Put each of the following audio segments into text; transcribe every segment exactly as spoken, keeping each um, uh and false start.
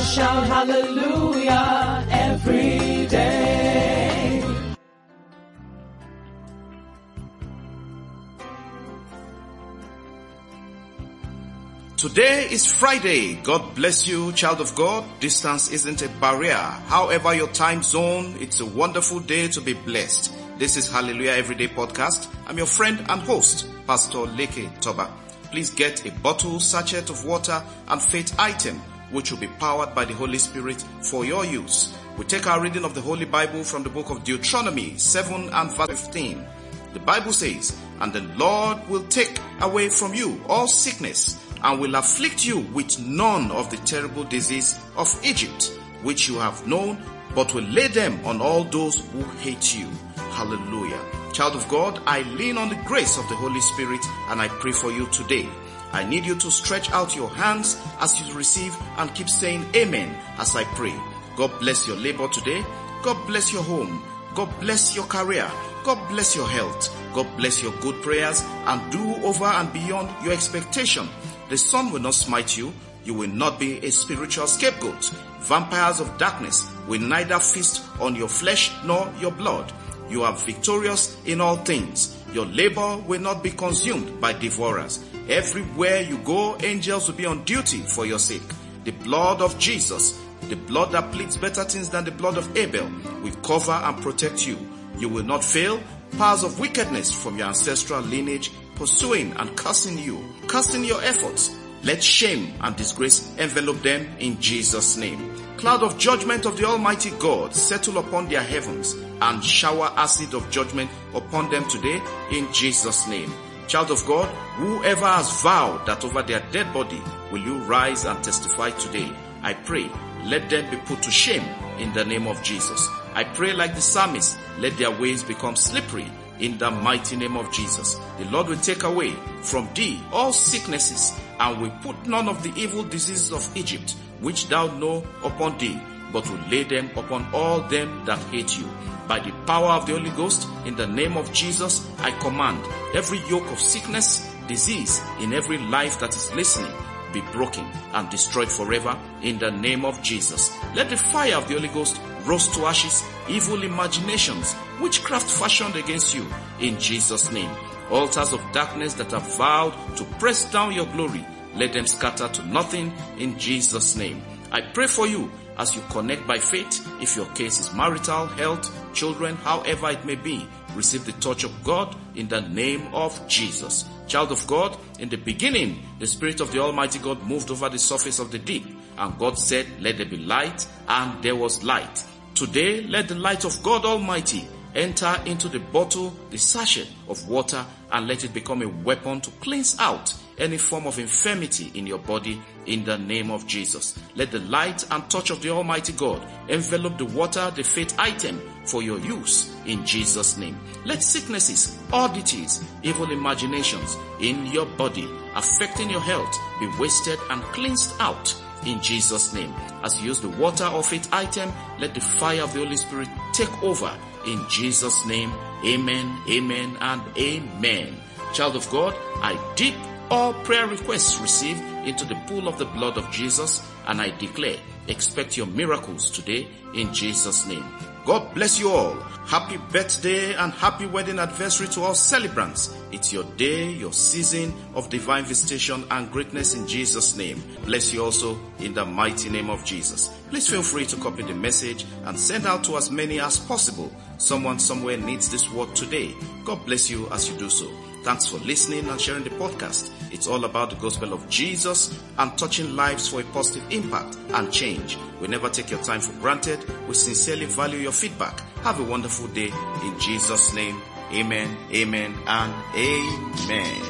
I'll shout hallelujah every day. Today is Friday. God bless you, child of God. Distance isn't a barrier. However your time zone, it's a wonderful day to be blessed. This is Hallelujah Everyday Podcast. I'm your friend and host, Pastor Leke Toba. Please get a bottle, sachet of water and faith item, which will be powered by the Holy Spirit for your use. We take our reading of the Holy Bible from the book of Deuteronomy seven and verse fifteen. The Bible says, "And the Lord will take away from you all sickness, and will afflict you with none of the terrible disease of Egypt, which you have known, but will lay them on all those who hate you." Hallelujah. Child of God, I lean on the grace of the Holy Spirit and I pray for you today. I need you to stretch out your hands as you receive and keep saying amen as I pray. God bless your labor today. God bless your home. God bless your career. God bless your health. God bless your good prayers and do over and beyond your expectation. The sun will not smite you. You will not be a spiritual scapegoat. Vampires of darkness will neither feast on your flesh nor your blood. You are victorious in all things. Your labor will not be consumed by devourers. Everywhere you go, angels will be on duty for your sake. The blood of Jesus, the blood that pleads better things than the blood of Abel, will cover and protect you. You will not fail. Powers of wickedness from your ancestral lineage pursuing and cursing you, cursing your efforts. Let shame and disgrace envelope them in Jesus' name. Cloud of judgment of the Almighty God settle upon their heavens and shower acid of judgment upon them today in Jesus' name. Child of God, whoever has vowed that over their dead body will you rise and testify today, I pray, let them be put to shame in the name of Jesus. I pray like the psalmist, let their ways become slippery in the mighty name of Jesus. The Lord will take away from thee all sicknesses and will put none of the evil diseases of Egypt, which thou know, upon thee, but will lay them upon all them that hate you. By the power of the Holy Ghost, in the name of Jesus, I command every yoke of sickness, disease in every life that is listening be broken and destroyed forever in the name of Jesus. Let the fire of the Holy Ghost roast to ashes evil imaginations, witchcraft fashioned against you in Jesus' name. Altars of darkness that have vowed to press down your glory, let them scatter to nothing in Jesus' name. I pray for you as you connect by faith. If your case is marital, health, children, however it may be, receive the touch of God in the name of Jesus. Child of God, in the beginning, the Spirit of the Almighty God moved over the surface of the deep, and God said, let there be light, and there was light. Today, let the light of God Almighty enter into the bottle, the sachet of water, and let it become a weapon to cleanse out any form of infirmity in your body in the name of Jesus. Let the light and touch of the Almighty God envelop the water, the faith item, for your use in Jesus' name. Let sicknesses, oddities, evil imaginations in your body affecting your health be wasted and cleansed out in Jesus' name. As you use the water or faith item, let the fire of the Holy Spirit take over in Jesus' name. Amen, amen, and amen. Child of God, I dip all prayer requests received into the pool of the blood of Jesus, and I declare, expect your miracles today in Jesus' name. God bless you all. Happy birthday and happy wedding anniversary to all celebrants. It's your day, your season of divine visitation and greatness in Jesus' name. Bless you also in the mighty name of Jesus. Please feel free to copy the message and send out to as many as possible. Someone somewhere needs this word today. God bless you as you do so. Thanks for listening and sharing the podcast. It's all about the gospel of Jesus and touching lives for a positive impact and change. We never take your time for granted. We sincerely value your feedback. Have a wonderful day in Jesus' name. Amen, amen, and amen.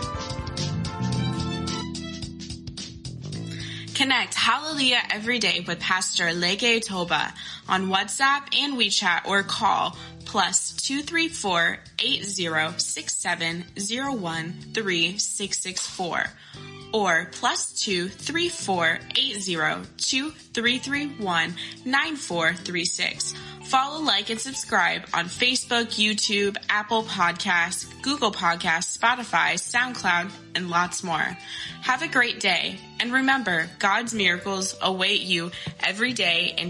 Connect Hallelujah every day with Pastor Leke Toba on WhatsApp and WeChat, or call plus two three four, eight zero six seven zero one three six six four or plus two three four, eight zero two three three one nine four three six. Follow, like, and subscribe on Facebook, YouTube, Apple Podcasts, Google Podcasts, Spotify, SoundCloud, and lots more. Have a great day, and remember, God's miracles await you every day in